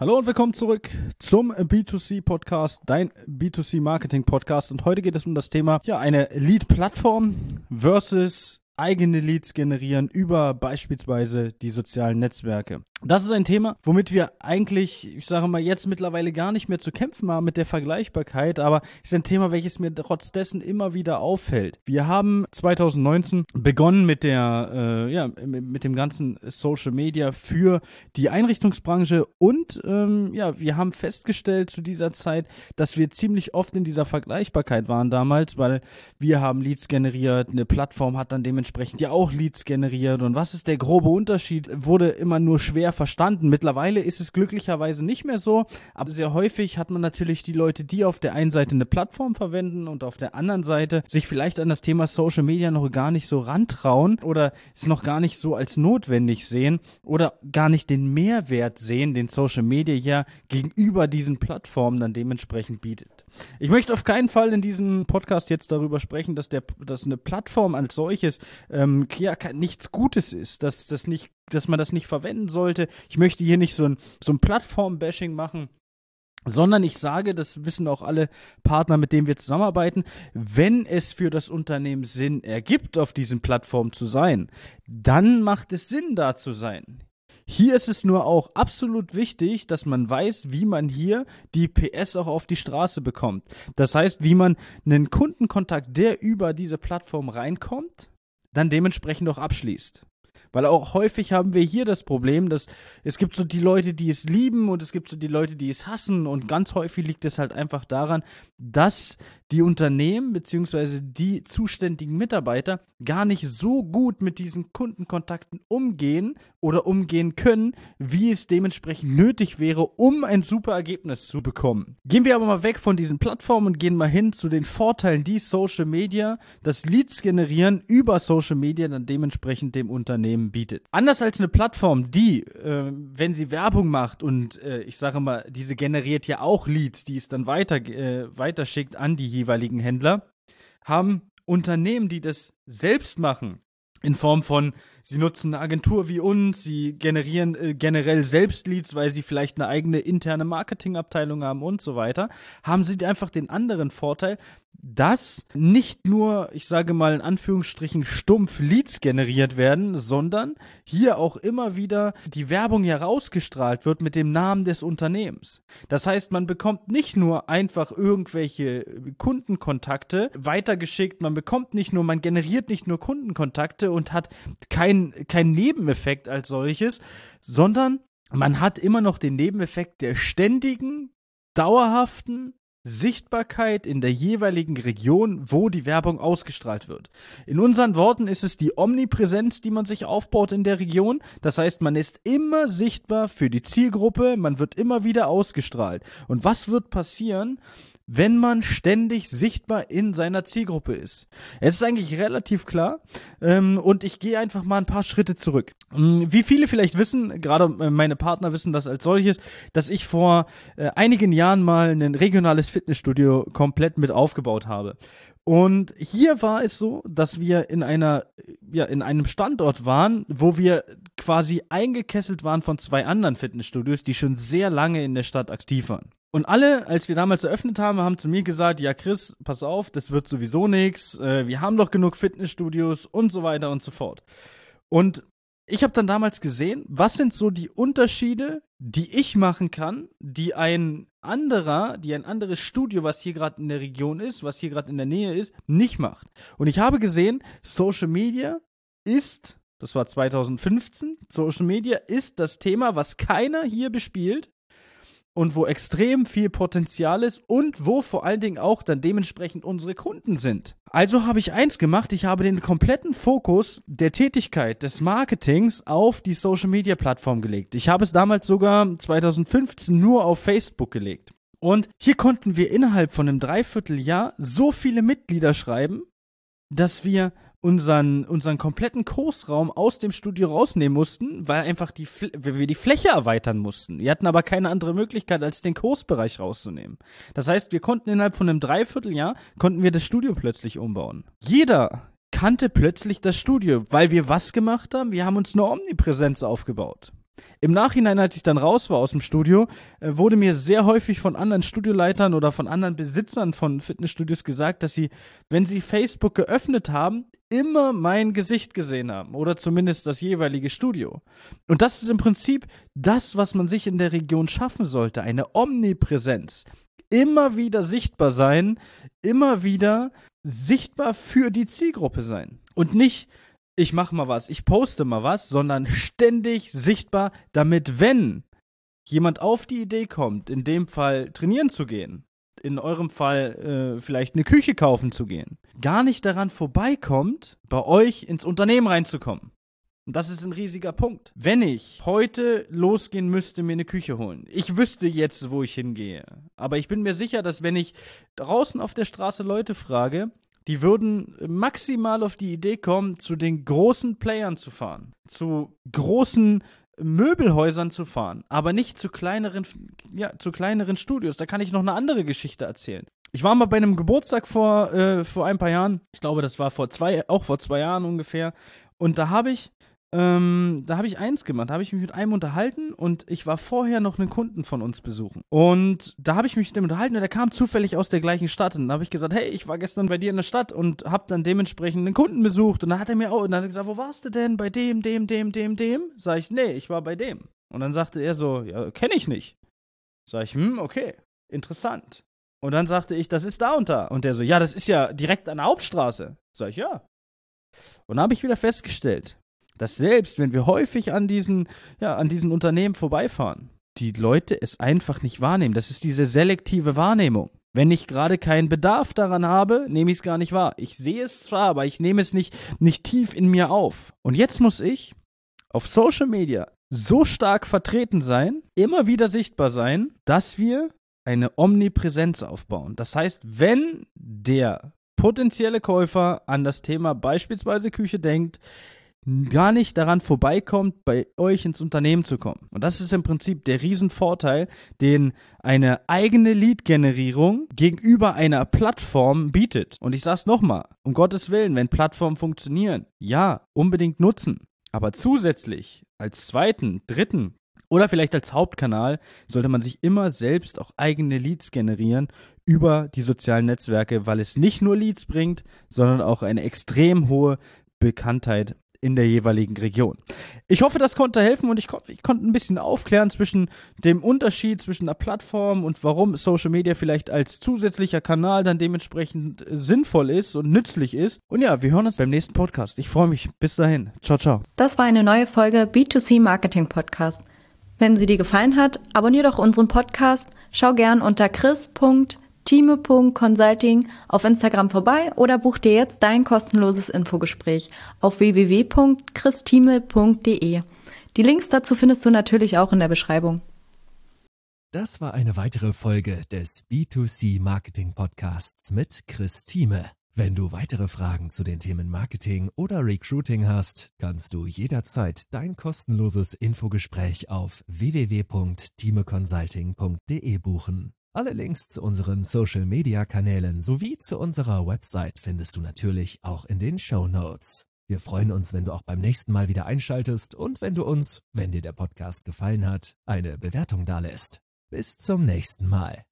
Hallo und willkommen zurück zum B2C-Podcast, dein B2C-Marketing-Podcast. Und heute geht es um das Thema, eine Lead-Plattform versus eigene Leads generieren über beispielsweise die sozialen Netzwerke. Das ist ein Thema, womit wir eigentlich, jetzt mittlerweile gar nicht mehr zu kämpfen haben mit der Vergleichbarkeit, aber es ist ein Thema, welches mir trotz dessen immer wieder auffällt. Wir haben 2019 begonnen mit mit dem ganzen Social Media für die Einrichtungsbranche und wir haben festgestellt zu dieser Zeit, dass wir ziemlich oft in dieser Vergleichbarkeit waren damals, weil wir haben Leads generiert, eine Plattform hat dann dementsprechend ja auch Leads generiert und was ist der grobe Unterschied, wurde immer nur schwer verstanden. Mittlerweile ist es glücklicherweise nicht mehr so, aber sehr häufig hat man natürlich die Leute, die auf der einen Seite eine Plattform verwenden und auf der anderen Seite sich vielleicht an das Thema Social Media noch gar nicht so rantrauen oder es noch gar nicht so als notwendig sehen oder gar nicht den Mehrwert sehen, den Social Media ja gegenüber diesen Plattformen dann dementsprechend bietet. Ich möchte auf keinen Fall in diesem Podcast jetzt darüber sprechen, dass eine Plattform als solches nichts Gutes ist, dass man das nicht verwenden sollte. Ich möchte hier nicht so ein Plattform-Bashing machen, sondern ich sage, das wissen auch alle Partner, mit denen wir zusammenarbeiten, wenn es für das Unternehmen Sinn ergibt, auf diesen Plattformen zu sein, dann macht es Sinn, da zu sein. Hier ist es nur auch absolut wichtig, dass man weiß, wie man hier die PS auch auf die Straße bekommt. Das heißt, wie man einen Kundenkontakt, der über diese Plattform reinkommt, dann dementsprechend auch abschließt. Weil auch häufig haben wir hier das Problem, dass es gibt so die Leute, die es lieben und es gibt so die Leute, die es hassen und ganz häufig liegt es halt einfach daran, dass die Unternehmen bzw. die zuständigen Mitarbeiter gar nicht so gut mit diesen Kundenkontakten umgehen oder umgehen können, wie es dementsprechend nötig wäre, um ein super Ergebnis zu bekommen. Gehen wir aber mal weg von diesen Plattformen und gehen mal hin zu den Vorteilen, die Social Media, das Leads generieren über Social Media dann dementsprechend dem Unternehmen bietet. Anders als eine Plattform, die, wenn sie Werbung macht und diese generiert ja auch Leads, die es dann weiterschickt an die jeweiligen Händler, haben Unternehmen, die das selbst machen, in Form von, sie nutzen eine Agentur wie uns, sie generieren generell selbst Leads, weil sie vielleicht eine eigene interne Marketingabteilung haben und so weiter, haben sie einfach den anderen Vorteil, dass nicht nur, in Anführungsstrichen, stumpf Leads generiert werden, sondern hier auch immer wieder die Werbung herausgestrahlt wird mit dem Namen des Unternehmens. Das heißt, man bekommt nicht nur einfach irgendwelche Kundenkontakte weitergeschickt, man generiert nicht nur Kundenkontakte und hat kein Nebeneffekt als solches, sondern man hat immer noch den Nebeneffekt der ständigen, dauerhaften Sichtbarkeit in der jeweiligen Region, wo die Werbung ausgestrahlt wird. In unseren Worten ist es die Omnipräsenz, die man sich aufbaut in der Region. Das heißt, man ist immer sichtbar für die Zielgruppe, man wird immer wieder ausgestrahlt. Und was wird passieren, wenn man ständig sichtbar in seiner Zielgruppe ist? Es ist eigentlich relativ klar und ich gehe einfach mal ein paar Schritte zurück. Wie viele vielleicht wissen, gerade meine Partner wissen das als solches, dass ich vor einigen Jahren mal ein regionales Fitnessstudio komplett mit aufgebaut habe. Und hier war es so, dass wir in einem Standort waren, wo wir quasi eingekesselt waren von 2 anderen Fitnessstudios, die schon sehr lange in der Stadt aktiv waren. Und alle, als wir damals eröffnet haben, haben zu mir gesagt, ja Chris, pass auf, das wird sowieso nichts, wir haben doch genug Fitnessstudios und so weiter und so fort. Und ich habe dann damals gesehen, was sind so die Unterschiede, die ich machen kann, die ein anderes Studio, was hier gerade in der Region ist, was hier gerade in der Nähe ist, nicht macht. Und ich habe gesehen, Social Media ist, das war 2015, Social Media ist das Thema, was keiner hier bespielt. Und wo extrem viel Potenzial ist und wo vor allen Dingen auch dann dementsprechend unsere Kunden sind. Also habe ich eins gemacht, ich habe den kompletten Fokus der Tätigkeit des Marketings auf die Social-Media-Plattform gelegt. Ich habe es damals sogar 2015 nur auf Facebook gelegt. Und hier konnten wir innerhalb von einem Dreivierteljahr so viele Mitglieder schreiben, dass wir unseren kompletten Kursraum aus dem Studio rausnehmen mussten, weil einfach wir die Fläche erweitern mussten. Wir hatten aber keine andere Möglichkeit, als den Kursbereich rauszunehmen. Das heißt, wir konnten innerhalb von einem Dreivierteljahr, das Studio plötzlich umbauen. Jeder kannte plötzlich das Studio, weil wir was gemacht haben? Wir haben uns eine Omnipräsenz aufgebaut. Im Nachhinein, als ich dann raus war aus dem Studio, wurde mir sehr häufig von anderen Studioleitern oder von anderen Besitzern von Fitnessstudios gesagt, dass sie, wenn sie Facebook geöffnet haben, immer mein Gesicht gesehen haben oder zumindest das jeweilige Studio. Und das ist im Prinzip das, was man sich in der Region schaffen sollte, eine Omnipräsenz. Immer wieder sichtbar sein, immer wieder sichtbar für die Zielgruppe sein. Und nicht, ich mache mal was, ich poste mal was, sondern ständig sichtbar, damit, wenn jemand auf die Idee kommt, in dem Fall trainieren zu gehen, in eurem Fall vielleicht eine Küche kaufen zu gehen, gar nicht daran vorbeikommt, bei euch ins Unternehmen reinzukommen. Und das ist ein riesiger Punkt. Wenn ich heute losgehen müsste, mir eine Küche holen, ich wüsste jetzt, wo ich hingehe. Aber ich bin mir sicher, dass wenn ich draußen auf der Straße Leute frage, die würden maximal auf die Idee kommen, zu den großen Playern zu fahren, zu großen Möbelhäusern zu fahren, aber nicht zu kleineren Studios. Da kann ich noch eine andere Geschichte erzählen. Ich war mal bei einem Geburtstag vor ein paar Jahren. Ich glaube, das war vor 2 Jahren ungefähr. Und da habe ich eins gemacht, da habe ich mich mit einem unterhalten und ich war vorher noch einen Kunden von uns besuchen. Und da habe ich mich mit dem unterhalten und der kam zufällig aus der gleichen Stadt. Und dann habe ich gesagt, hey, ich war gestern bei dir in der Stadt und habe dann dementsprechend einen Kunden besucht. Und dann hat er gesagt, wo warst du denn? Bei dem? Sag ich, nee, ich war bei dem. Und dann sagte er so, ja, kenne ich nicht. Sag ich, okay, interessant. Und dann sagte ich, das ist da und da. Und der so, ja, das ist ja direkt an der Hauptstraße. Sag ich, ja. Und dann habe ich wieder festgestellt, dass selbst wenn wir häufig an diesen Unternehmen vorbeifahren, die Leute es einfach nicht wahrnehmen. Das ist diese selektive Wahrnehmung. Wenn ich gerade keinen Bedarf daran habe, nehme ich es gar nicht wahr. Ich sehe es zwar, aber ich nehme es nicht tief in mir auf. Und jetzt muss ich auf Social Media so stark vertreten sein, immer wieder sichtbar sein, dass wir eine Omnipräsenz aufbauen. Das heißt, wenn der potenzielle Käufer an das Thema beispielsweise Küche denkt, gar nicht daran vorbeikommt, bei euch ins Unternehmen zu kommen. Und das ist im Prinzip der Riesenvorteil, den eine eigene Lead-Generierung gegenüber einer Plattform bietet. Und ich sag's nochmal, um Gottes Willen, wenn Plattformen funktionieren, ja, unbedingt nutzen. Aber zusätzlich als zweiten, dritten oder vielleicht als Hauptkanal sollte man sich immer selbst auch eigene Leads generieren über die sozialen Netzwerke, weil es nicht nur Leads bringt, sondern auch eine extrem hohe Bekanntheit in der jeweiligen Region. Ich hoffe, das konnte helfen und ich konnte ein bisschen aufklären zwischen dem Unterschied zwischen einer Plattform und warum Social Media vielleicht als zusätzlicher Kanal dann dementsprechend sinnvoll ist und nützlich ist. Und ja, wir hören uns beim nächsten Podcast. Ich freue mich. Bis dahin. Ciao, ciao. Das war eine neue Folge B2C Marketing Podcast. Wenn sie dir gefallen hat, abonnier doch unseren Podcast, schau gern unter chris.time.consulting auf Instagram vorbei oder buch dir jetzt dein kostenloses Infogespräch auf www.christime.de. Die Links dazu findest du natürlich auch in der Beschreibung. Das war eine weitere Folge des B2C Marketing Podcasts mit Chris Thieme. Wenn du weitere Fragen zu den Themen Marketing oder Recruiting hast, kannst du jederzeit dein kostenloses Infogespräch auf www.timeconsulting.de buchen. Alle Links zu unseren Social-Media-Kanälen sowie zu unserer Website findest du natürlich auch in den Shownotes. Wir freuen uns, wenn du auch beim nächsten Mal wieder einschaltest und wenn du uns, wenn dir der Podcast gefallen hat, eine Bewertung dalässt. Bis zum nächsten Mal.